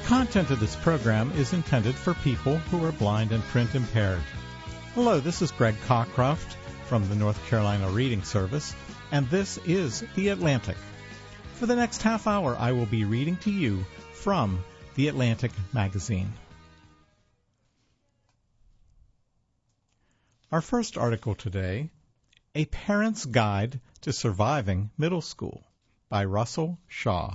content of this program is intended for people who are blind and print impaired. Hello, this is Greg Cockcroft from the North Carolina Reading Service, and this is The Atlantic. For the next half hour, I will be reading to you from The Atlantic magazine. Our first article today, A Parent's Guide to Surviving Middle School, by Russell Shaw.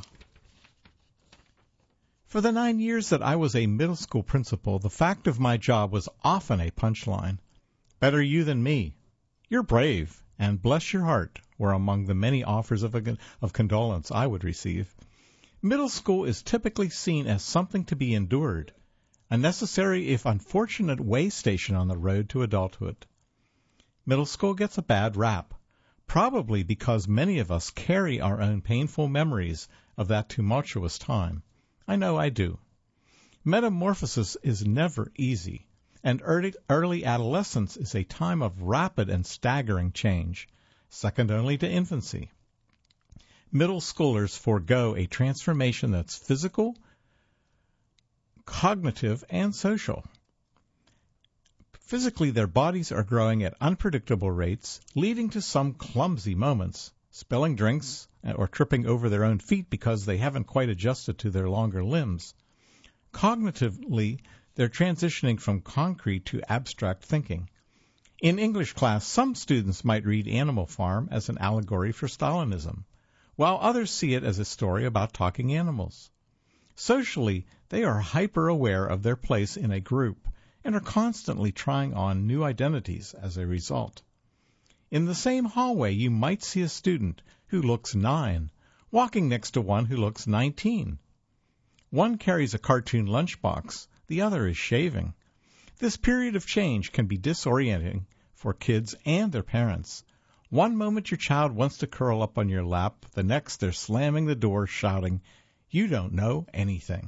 For the 9 years that I was a middle school principal, the fact of my job was often a punchline. Better you than me. You're brave, and bless your heart, were among the many offers of condolence I would receive. Middle school is typically seen as something to be endured, a necessary if unfortunate way station on the road to adulthood. Middle school gets a bad rap, probably because many of us carry our own painful memories of that tumultuous time. I know I do. Metamorphosis is never easy, and early adolescence is a time of rapid and staggering change, second only to infancy. Middle schoolers forego a transformation that's physical, cognitive, and social. Physically, their bodies are growing at unpredictable rates, leading to some clumsy moments, spilling drinks, or tripping over their own feet because they haven't quite adjusted to their longer limbs. Cognitively, they're transitioning from concrete to abstract thinking. In English class, some students might read Animal Farm as an allegory for Stalinism, while others see it as a story about talking animals. Socially, they are hyper-aware of their place in a group and are constantly trying on new identities as a result. In the same hallway, you might see a student who looks 9, walking next to one who looks 19. One carries a cartoon lunchbox, the other is shaving. This period of change can be disorienting for kids and their parents. One moment your child wants to curl up on your lap, the next they're slamming the door, shouting, "You don't know anything."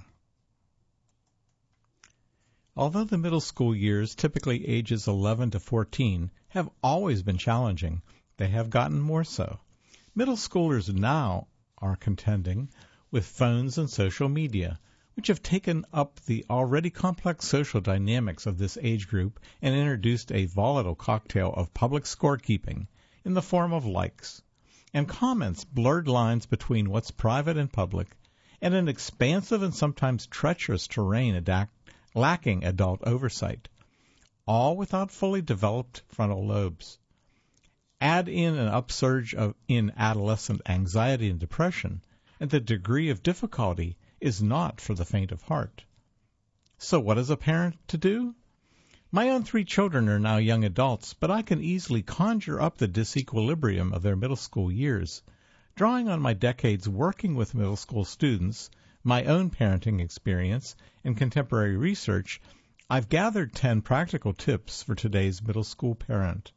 Although the middle school years, typically ages 11 to 14, have always been challenging, they have gotten more so. Middle schoolers now are contending with phones and social media, which have taken up the already complex social dynamics of this age group and introduced a volatile cocktail of public scorekeeping in the form of likes and comments, blurred lines between what's private and public, and an expansive and sometimes treacherous terrain lacking adult oversight, all without fully developed frontal lobes. Add in an upsurge in adolescent anxiety and depression, and the degree of difficulty is not for the faint of heart. So what is a parent to do? My own 3 children are now young adults, but I can easily conjure up the disequilibrium of their middle school years. Drawing on my decades working with middle school students, my own parenting experience, and contemporary research, I've gathered 10 practical tips for today's middle school parent.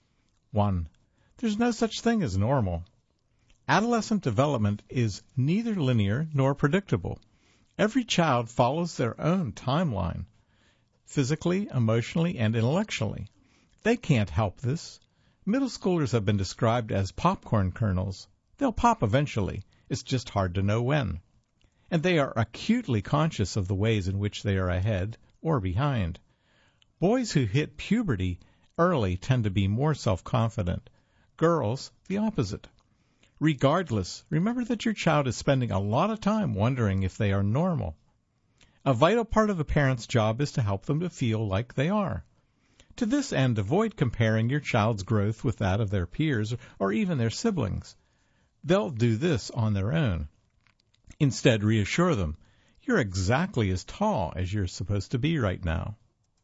1. There's no such thing as normal. Adolescent development is neither linear nor predictable. Every child follows their own timeline, physically, emotionally, and intellectually. They can't help this. Middle schoolers have been described as popcorn kernels. They'll pop eventually. It's just hard to know when. And they are acutely conscious of the ways in which they are ahead or behind. Boys who hit puberty early tend to be more self-confident. Girls, the opposite. Regardless, remember that your child is spending a lot of time wondering if they are normal. A vital part of a parent's job is to help them to feel like they are. To this end, avoid comparing your child's growth with that of their peers or even their siblings. They'll do this on their own. Instead, reassure them, you're exactly as tall as you're supposed to be right now.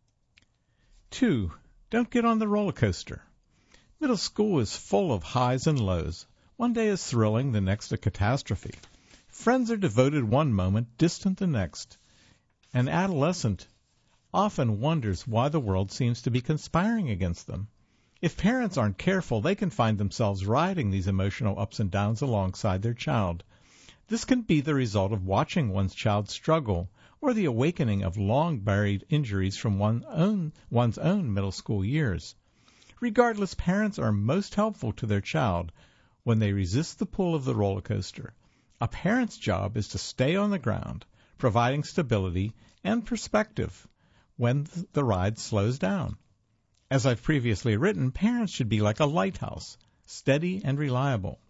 2. Don't get on the roller coaster. Middle school is full of highs and lows. One day is thrilling, the next a catastrophe. Friends are devoted one moment, distant the next. An adolescent often wonders why the world seems to be conspiring against them. If parents aren't careful, they can find themselves riding these emotional ups and downs alongside their child. This can be the result of watching one's child struggle or the awakening of long-buried injuries from one's own middle school years. Regardless, parents are most helpful to their child when they resist the pull of the roller coaster. A parent's job is to stay on the ground, providing stability and perspective when the ride slows down. As I've previously written, parents should be like a lighthouse, steady and reliable.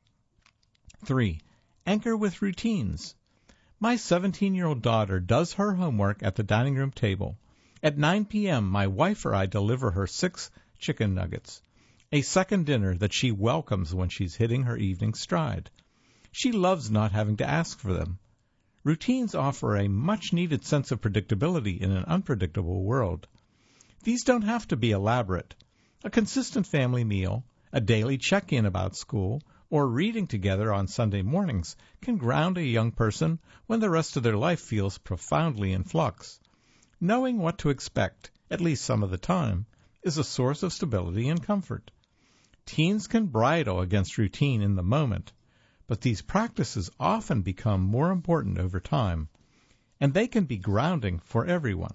3. Anchor with routines. My 17-year-old daughter does her homework at the dining room table. At 9 p.m., my wife or I deliver her 6 chicken nuggets, a second dinner that she welcomes when she's hitting her evening stride. She loves not having to ask for them. Routines offer a much-needed sense of predictability in an unpredictable world. These don't have to be elaborate. A consistent family meal, a daily check-in about school, or reading together on Sunday mornings can ground a young person when the rest of their life feels profoundly in flux. Knowing what to expect, at least some of the time, is a source of stability and comfort. Teens can bridle against routine in the moment, but these practices often become more important over time, and they can be grounding for everyone.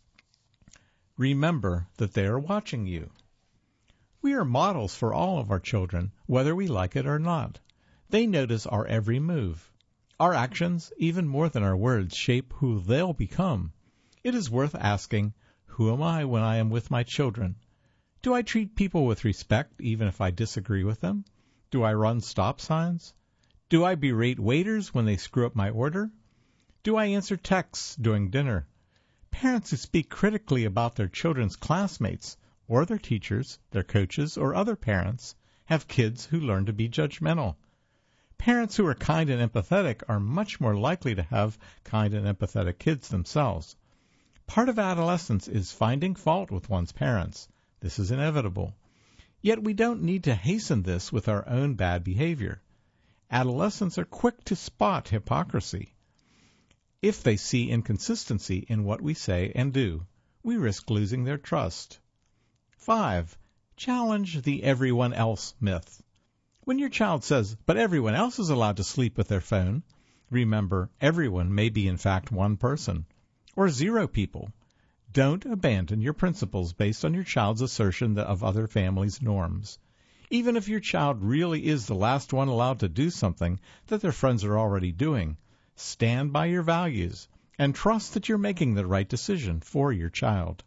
Remember that they are watching you. We are models for all of our children, whether we like it or not. They notice our every move. Our actions, even more than our words, shape who they'll become. It is worth asking, who am I when I am with my children? Do I treat people with respect, even if I disagree with them? Do I run stop signs? Do I berate waiters when they screw up my order? Do I answer texts during dinner? Parents who speak critically about their children's classmates, or their teachers, their coaches, or other parents, have kids who learn to be judgmental. Parents who are kind and empathetic are much more likely to have kind and empathetic kids themselves. Part of adolescence is finding fault with one's parents. This is inevitable. Yet we don't need to hasten this with our own bad behavior. Adolescents are quick to spot hypocrisy. If they see inconsistency in what we say and do, we risk losing their trust. 5. Challenge the everyone else myth. When your child says, but everyone else is allowed to sleep with their phone, remember, everyone may be in fact one person, or 0 people. Don't abandon your principles based on your child's assertion of other families' norms. Even if your child really is the last one allowed to do something that their friends are already doing, stand by your values and trust that you're making the right decision for your child.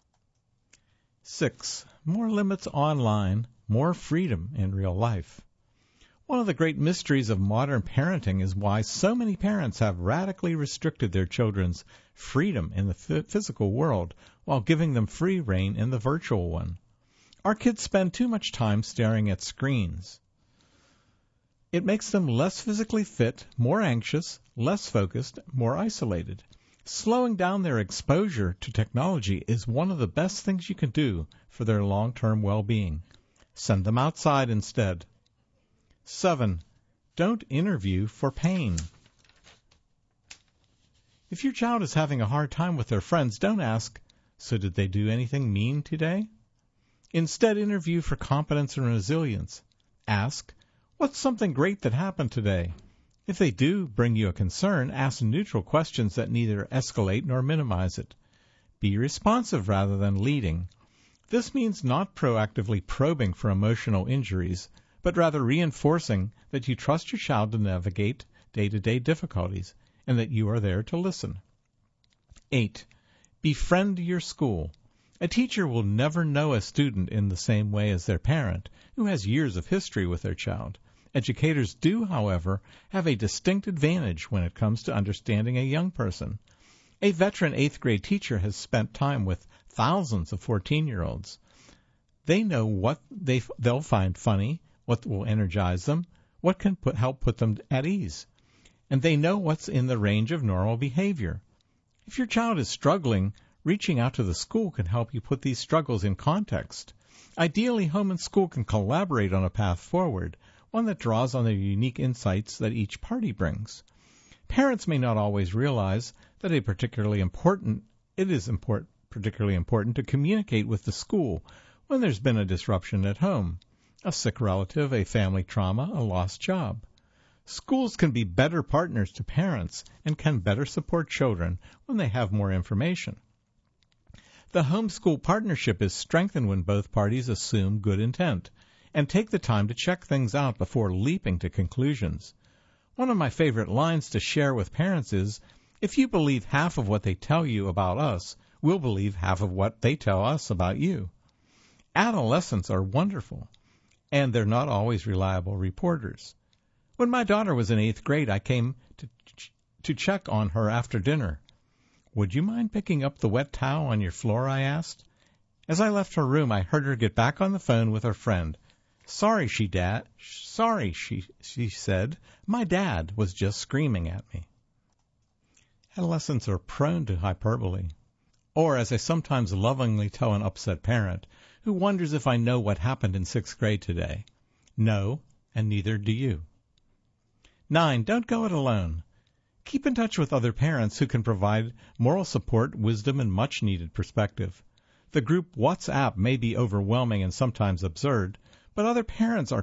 6. More limits online, more freedom in real life. One of the great mysteries of modern parenting is why so many parents have radically restricted their children's freedom in the physical world while giving them free rein in the virtual one. Our kids spend too much time staring at screens. It makes them less physically fit, more anxious, less focused, more isolated. Slowing down their exposure to technology is one of the best things you can do for their long-term well-being. Send them outside instead. 7. Don't interview for pain. If your child is having a hard time with their friends, don't ask, so did they do anything mean today? Instead, interview for competence and resilience. Ask, what's something great that happened today? If they do bring you a concern, ask neutral questions that neither escalate nor minimize it. Be responsive rather than leading. This means not proactively probing for emotional injuries, but rather reinforcing that you trust your child to navigate day-to-day difficulties and that you are there to listen. 8. Befriend your school. A teacher will never know a student in the same way as their parent, who has years of history with their child. Educators do, however, have a distinct advantage when it comes to understanding a young person. A veteran 8th grade teacher has spent time with thousands of 14-year-olds. They know what they'll find funny, what will energize them, what can help put them at ease. And they know what's in the range of normal behavior. If your child is struggling, reaching out to the school can help you put these struggles in context. Ideally, home and school can collaborate on a path forward, one that draws on the unique insights that each party brings. Parents may not always realize that it is particularly important to communicate with the school when there's been a disruption at home, a sick relative, a family trauma, a lost job. Schools can be better partners to parents and can better support children when they have more information. The homeschool partnership is strengthened when both parties assume good intent and take the time to check things out before leaping to conclusions. One of my favorite lines to share with parents is, If you believe half of what they tell you about us, we'll believe half of what they tell us about you. Adolescents are wonderful, and they're not always reliable reporters. When my daughter was in 8th grade, I came to check on her after dinner. "Would you mind picking up the wet towel on your floor?" I asked. As I left her room, I heard her get back on the phone with her friend. Sorry, she said. "My dad was just screaming at me." Adolescents are prone to hyperbole. Or, as I sometimes lovingly tell an upset parent who wonders if I know what happened in 6th grade today, no, and neither do you. 9. Don't go it alone. Keep in touch with other parents who can provide moral support, wisdom, and much-needed perspective. The group WhatsApp may be overwhelming and sometimes absurd, but other parents are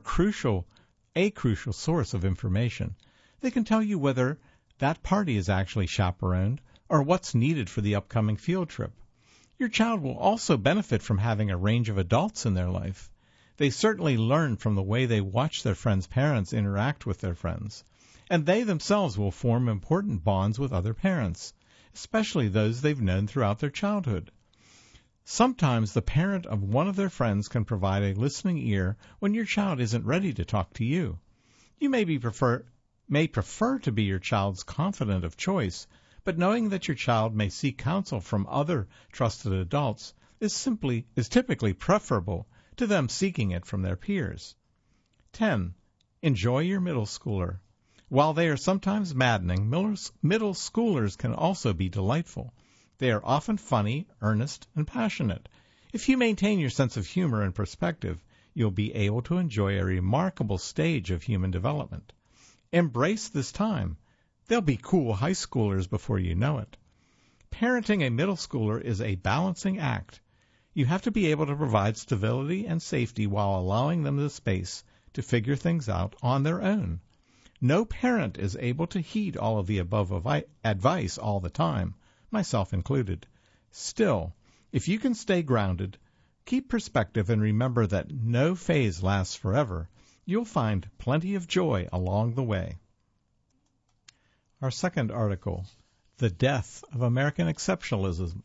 a crucial source of information. They can tell you whether that party is actually chaperoned or what's needed for the upcoming field trip. Your child will also benefit from having a range of adults in their life. They certainly learn from the way they watch their friends' parents interact with their friends, and they themselves will form important bonds with other parents, especially those they've known throughout their childhood. Sometimes the parent of one of their friends can provide a listening ear when your child isn't ready to talk to you. You may prefer to be your child's confidant of choice, but knowing that your child may seek counsel from other trusted adults is typically preferable to them seeking it from their peers. 10. Enjoy your middle schooler. While they are sometimes maddening, middle schoolers can also be delightful. They are often funny, earnest, and passionate. If you maintain your sense of humor and perspective, you'll be able to enjoy a remarkable stage of human development. Embrace this time. They'll be cool high schoolers before you know it. Parenting a middle schooler is a balancing act. You have to be able to provide stability and safety while allowing them the space to figure things out on their own. No parent is able to heed all of the above advice all the time, myself included. Still, if you can stay grounded, keep perspective, and remember that no phase lasts forever, you'll find plenty of joy along the way. Our second article, The Death of American Exceptionalism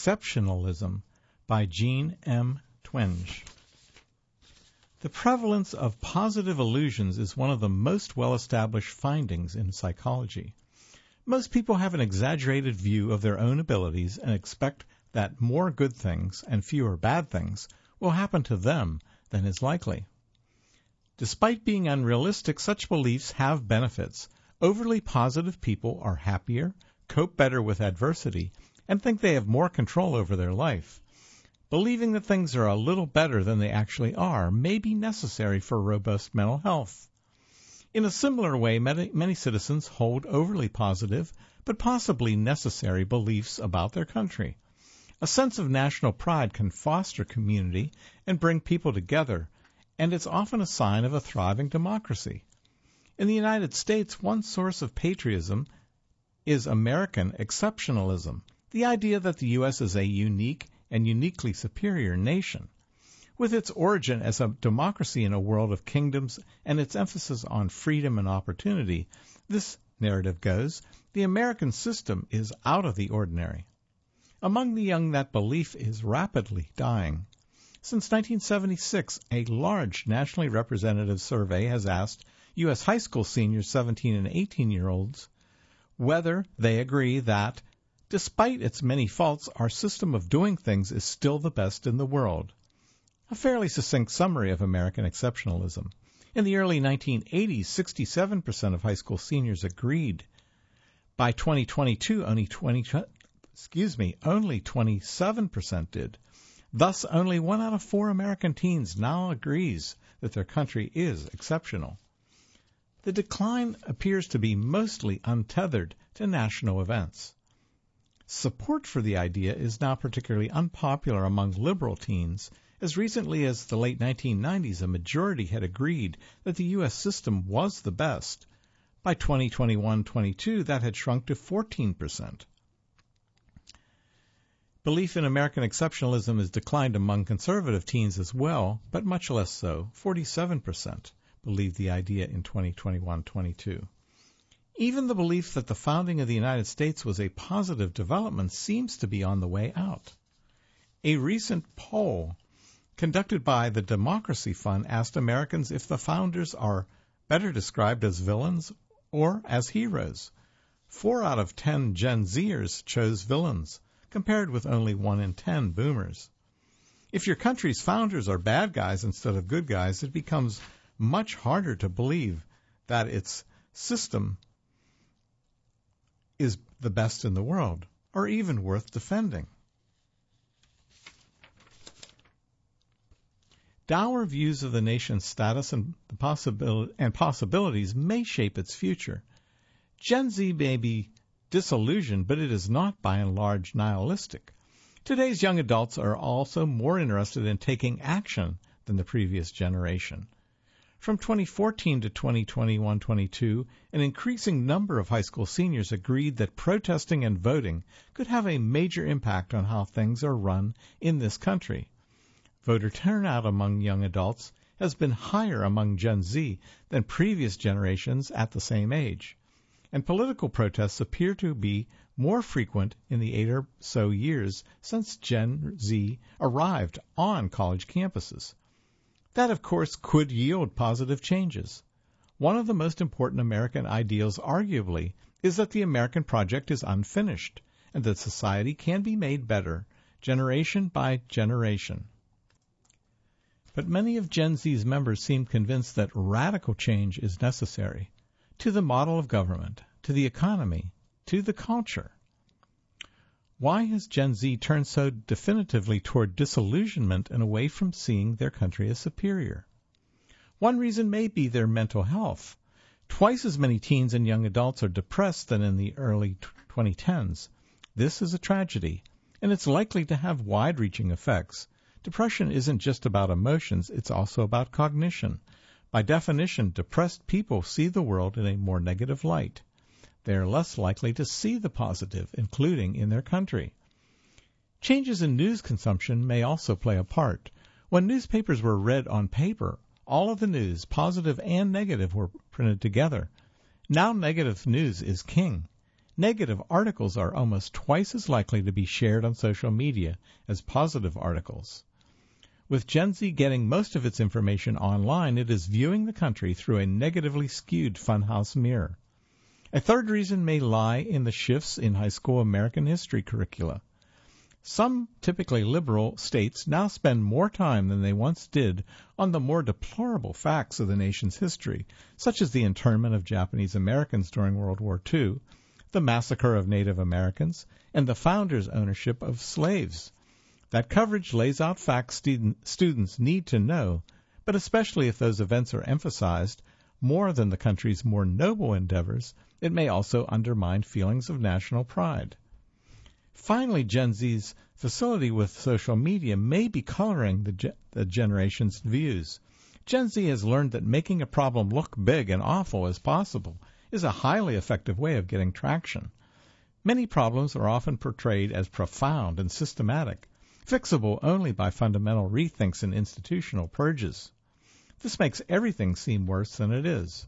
by Jean M. Twenge. The prevalence of positive illusions is one of the most well-established findings in psychology. Most people have an exaggerated view of their own abilities and expect that more good things and fewer bad things will happen to them than is likely. Despite being unrealistic, such beliefs have benefits. Overly positive people are happier, cope better with adversity, and think they have more control over their life. Believing that things are a little better than they actually are may be necessary for robust mental health. In a similar way, many citizens hold overly positive, but possibly necessary beliefs about their country. A sense of national pride can foster community and bring people together, and it's often a sign of a thriving democracy. In the United States, one source of patriotism is American exceptionalism, the idea that the U.S. is a unique and uniquely superior nation. With its origin as a democracy in a world of kingdoms and its emphasis on freedom and opportunity, this narrative goes, the American system is out of the ordinary. Among the young, that belief is rapidly dying. Since 1976, a large nationally representative survey has asked U.S. high school seniors, 17 and 18-year-olds, whether they agree that, despite its many faults, our system of doing things is still the best in the world. A fairly succinct summary of American exceptionalism. In the early 1980s, 67% of high school seniors agreed. By 2022, only 27% did. Thus, only 1 out of 4 American teens now agrees that their country is exceptional. The decline appears to be mostly untethered to national events. Support for the idea is now particularly unpopular among liberal teens. As recently as the late 1990s, a majority had agreed that the U.S. system was the best. By 2021-22, that had shrunk to 14%. Belief in American exceptionalism has declined among conservative teens as well, but much less so. 47% believe the idea in 2021-22. Even the belief that the founding of the United States was a positive development seems to be on the way out. A recent poll conducted by the Democracy Fund asked Americans if the founders are better described as villains or as heroes. 4 out of 10 Gen Zers chose villains, compared with only 1 in 10 boomers. If your country's founders are bad guys instead of good guys, it becomes much harder to believe that its system is the best in the world, or even worth defending. Dour views of the nation's status and possibilities may shape its future. Gen Z may be disillusioned, but it is not by and large nihilistic. Today's young adults are also more interested in taking action than the previous generation. From 2014 to 2021-22, an increasing number of high school seniors agreed that protesting and voting could have a major impact on how things are run in this country. Voter turnout among young adults has been higher among Gen Z than previous generations at the same age, and political protests appear to be more frequent in the 8 or so years since Gen Z arrived on college campuses. That, of course, could yield positive changes. One of the most important American ideals, arguably, is that the American project is unfinished and that society can be made better generation by generation. But many of Gen Z's members seem convinced that radical change is necessary to the model of government, to the economy, to the culture. Why has Gen Z turned so definitively toward disillusionment and away from seeing their country as superior? One reason may be their mental health. Twice as many teens and young adults are depressed than in the early 2010s. This is a tragedy, and it's likely to have wide-reaching effects. Depression isn't just about emotions, it's also about cognition. By definition, depressed people see the world in a more negative light. They are less likely to see the positive, including in their country. Changes in news consumption may also play a part. When newspapers were read on paper, all of the news, positive and negative, were printed together. Now negative news is king. Negative articles are almost twice as likely to be shared on social media as positive articles. With Gen Z getting most of its information online, it is viewing the country through a negatively skewed funhouse mirror. A third reason may lie in the shifts in high school American history curricula. Some typically liberal states now spend more time than they once did on the more deplorable facts of the nation's history, such as the internment of Japanese Americans during World War II, the massacre of Native Americans, and the founders' ownership of slaves. That coverage lays out facts students need to know, but especially if those events are emphasized more than the country's more noble endeavors, it may also undermine feelings of national pride. Finally, Gen Z's facility with social media may be coloring the generation's views. Gen Z has learned that making a problem look big and awful as possible is a highly effective way of getting traction. Many problems are often portrayed as profound and systematic, fixable only by fundamental rethinks and institutional purges. This makes everything seem worse than it is.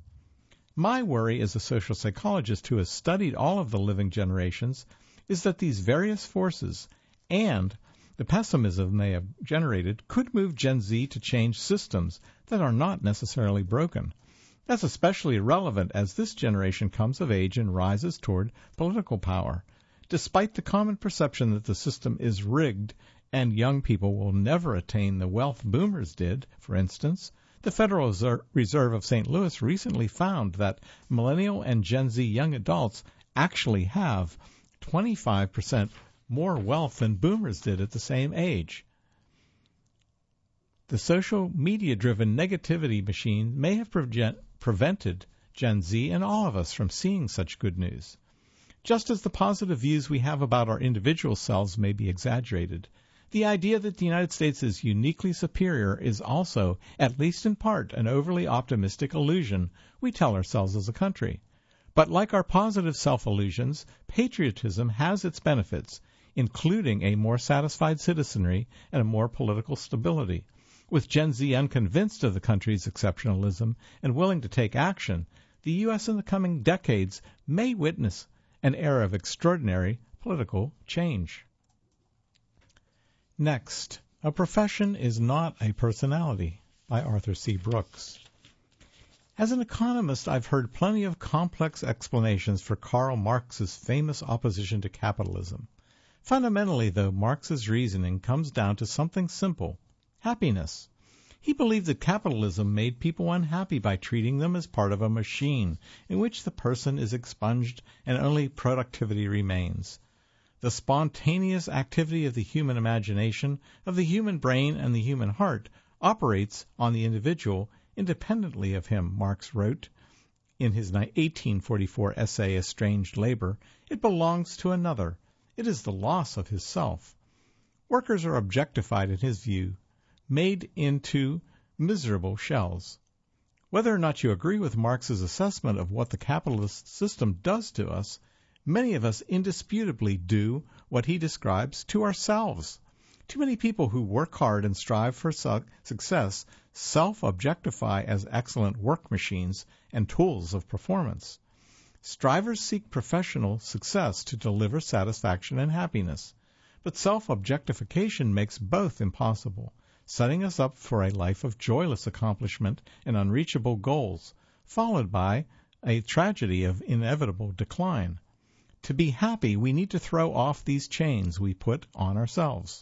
My worry as a social psychologist who has studied all of the living generations is that these various forces and the pessimism they have generated could move Gen Z to change systems that are not necessarily broken. That's especially relevant as this generation comes of age and rises toward political power. Despite the common perception that the system is rigged and young people will never attain the wealth boomers did, for instance, the Federal Reserve of St. Louis recently found that millennial and Gen Z young adults actually have 25% more wealth than boomers did at the same age. The social media-driven negativity machine may have prevented Gen Z and all of us from seeing such good news. Just as the positive views we have about our individual selves may be exaggerated, the idea that the United States is uniquely superior is also, at least in part, an overly optimistic illusion we tell ourselves as a country. But like our positive self-illusions, patriotism has its benefits, including a more satisfied citizenry and a more political stability. With Gen Z unconvinced of the country's exceptionalism and willing to take action, the U.S. in the coming decades may witness an era of extraordinary political change. Next, A Profession is Not a Personality by Arthur C. Brooks. As an economist, I've heard plenty of complex explanations for Karl Marx's famous opposition to capitalism. Fundamentally, though, Marx's reasoning comes down to something simple: happiness. He believed that capitalism made people unhappy by treating them as part of a machine in which the person is expunged and only productivity remains. The spontaneous activity of the human imagination, of the human brain and the human heart, operates on the individual independently of him, Marx wrote in his 1844 essay, Estranged Labor. It belongs to another. It is the loss of his self. Workers are objectified in his view, made into miserable shells. Whether or not you agree with Marx's assessment of what the capitalist system does to us, many of us indisputably do what he describes to ourselves. Too many people who work hard and strive for success self-objectify as excellent work machines and tools of performance. Strivers seek professional success to deliver satisfaction and happiness, but self-objectification makes both impossible, setting us up for a life of joyless accomplishment and unreachable goals, followed by a tragedy of inevitable decline. To be happy, we need to throw off these chains we put on ourselves.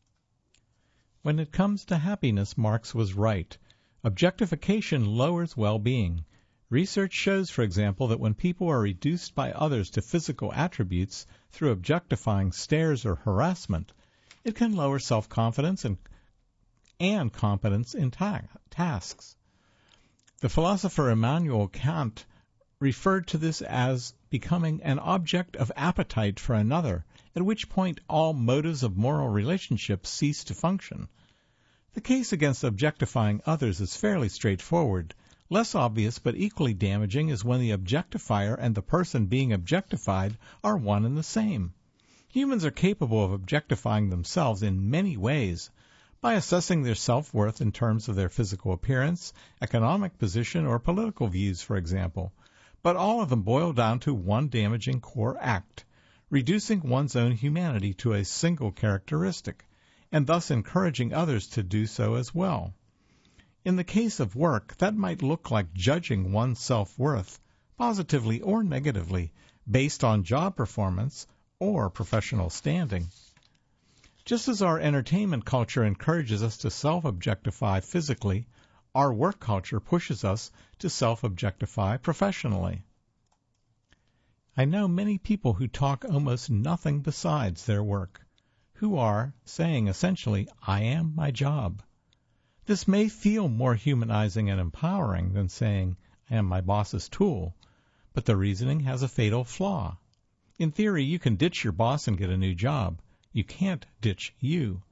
When it comes to happiness, Marx was right. Objectification lowers well-being. Research shows, for example, that when people are reduced by others to physical attributes through objectifying stares or harassment, it can lower self-confidence and competence in tasks. The philosopher Immanuel Kant referred to this as becoming an object of appetite for another, at which point all motives of moral relationships cease to function. The case against objectifying others is fairly straightforward. Less obvious but equally damaging is when the objectifier and the person being objectified are one and the same. Humans are capable of objectifying themselves in many ways, by assessing their self-worth in terms of their physical appearance, economic position, or political views, for example. But all of them boil down to one damaging core act: reducing one's own humanity to a single characteristic, and thus encouraging others to do so as well. In the case of work, that might look like judging one's self-worth, positively or negatively, based on job performance or professional standing. Just as our entertainment culture encourages us to self-objectify physically, our work culture pushes us to self-objectify professionally. I know many people who talk almost nothing besides their work, who are saying essentially, "I am my job." This may feel more humanizing and empowering than saying, "I am my boss's tool," but the reasoning has a fatal flaw. In theory, you can ditch your boss and get a new job. You can't ditch you.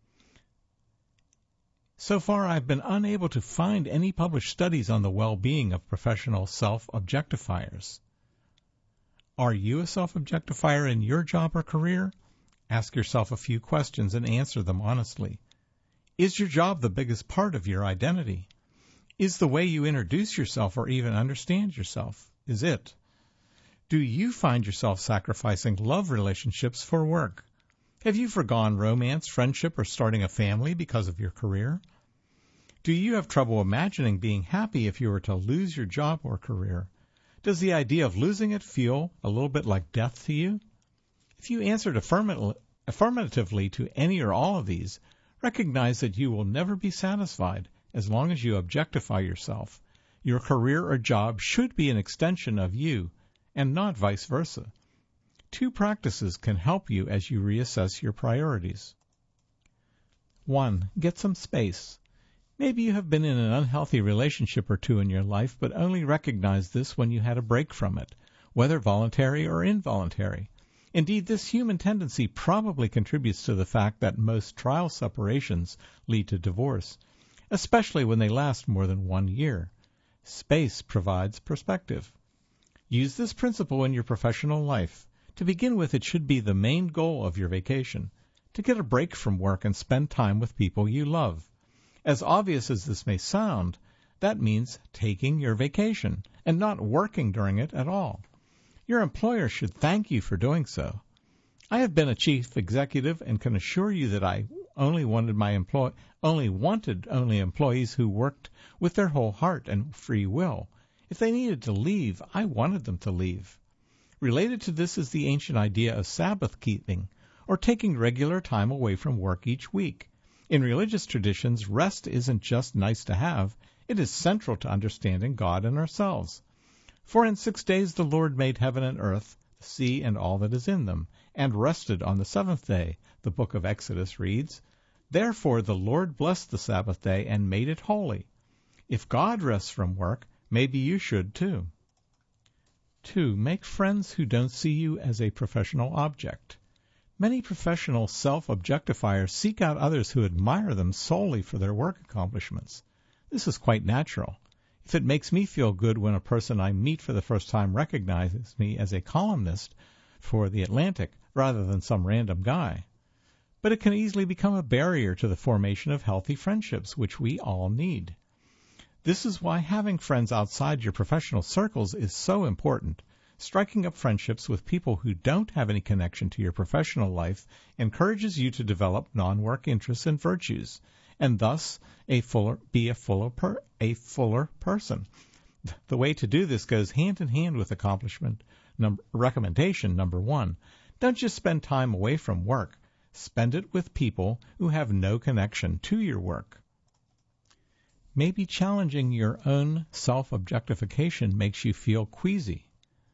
So far, I've been unable to find any published studies on the well-being of professional self-objectifiers. Are you a self-objectifier in your job or career? Ask yourself a few questions and answer them honestly. Is your job the biggest part of your identity? Is the way you introduce yourself or even understand yourself? Is it? Do you find yourself sacrificing love relationships for work? Have you forgone romance, friendship, or starting a family because of your career? Do you have trouble imagining being happy if you were to lose your job or career? Does the idea of losing it feel a little bit like death to you? If you answered affirmatively to any or all of these, recognize that you will never be satisfied as long as you objectify yourself. Your career or job should be an extension of you, and not vice versa. Two practices can help you as you reassess your priorities. 1. Get some space. Maybe you have been in an unhealthy relationship or two in your life, but only recognized this when you had a break from it, whether voluntary or involuntary. Indeed, this human tendency probably contributes to the fact that most trial separations lead to divorce, especially when they last more than 1 year. Space provides perspective. Use this principle in your professional life. To begin with, it should be the main goal of your vacation, to get a break from work and spend time with people you love. As obvious as this may sound, That means taking your vacation and not working during it at all. Your employer should thank you for doing so. I have been a chief executive and can assure you that I only wanted employees who worked with their whole heart and free will. If they needed to leave, I wanted them to leave. Related to this is the ancient idea of Sabbath keeping, or taking regular time away from work each week. In religious traditions, rest isn't just nice to have, it is central to understanding God and ourselves. For in 6 days the Lord made heaven and earth, the sea and all that is in them, and rested on the seventh day. The book of Exodus reads, Therefore the Lord blessed the Sabbath day and made it holy. If God rests from work, maybe you should too. 2. Make friends who don't see you as a professional object. Many professional self-objectifiers seek out others who admire them solely for their work accomplishments. This is quite natural. If it makes me feel good when a person I meet for the first time recognizes me as a columnist for The Atlantic rather than some random guy. But it can easily become a barrier to the formation of healthy friendships, which we all need. This is why having friends outside your professional circles is so important. Striking up friendships with people who don't have any connection to your professional life encourages you to develop non-work interests and virtues, and thus be a fuller person. The way to do this goes hand in hand with recommendation number 1. Don't just spend time away from work. Spend it with people who have no connection to your work. Maybe challenging your own self-objectification makes you feel queasy.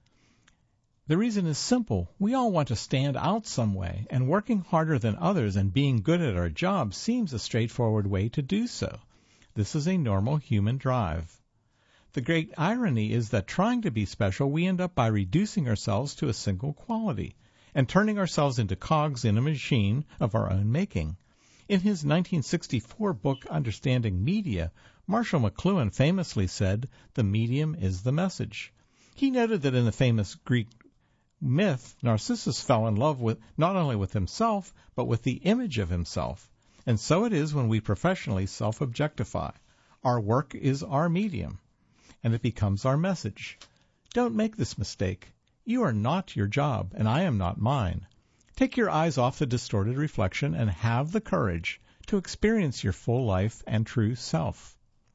The reason is simple. We all want to stand out some way, and working harder than others and being good at our job seems a straightforward way to do so. This is a normal human drive. The great irony is that trying to be special, we end up by reducing ourselves to a single quality and turning ourselves into cogs in a machine of our own making. In his 1964 book, Understanding Media, Marshall McLuhan famously said, "The medium is the message." He noted that in the famous Greek myth, Narcissus fell in love not only with himself, but with the image of himself. And so it is when we professionally self-objectify. Our work is our medium, and it becomes our message. Don't make this mistake. You are not your job, and I am not mine. Take your eyes off the distorted reflection and have the courage to experience your full life and true self.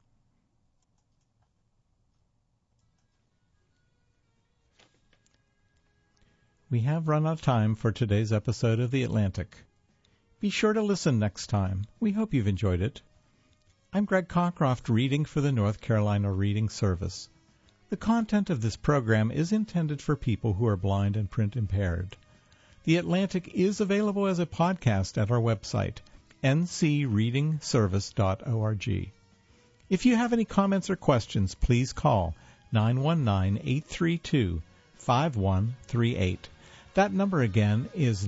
We have run out of time for today's episode of The Atlantic. Be sure to listen next time. We hope you've enjoyed it. I'm Greg Cockcroft, reading for the North Carolina Reading Service. The content of this program is intended for people who are blind and print impaired. The Atlantic is available as a podcast at our website, ncreadingservice.org. If you have any comments or questions, please call 919-832-5138. That number again is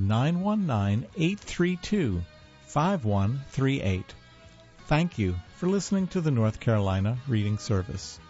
919-832-5138. Thank you for listening to the North Carolina Reading Service.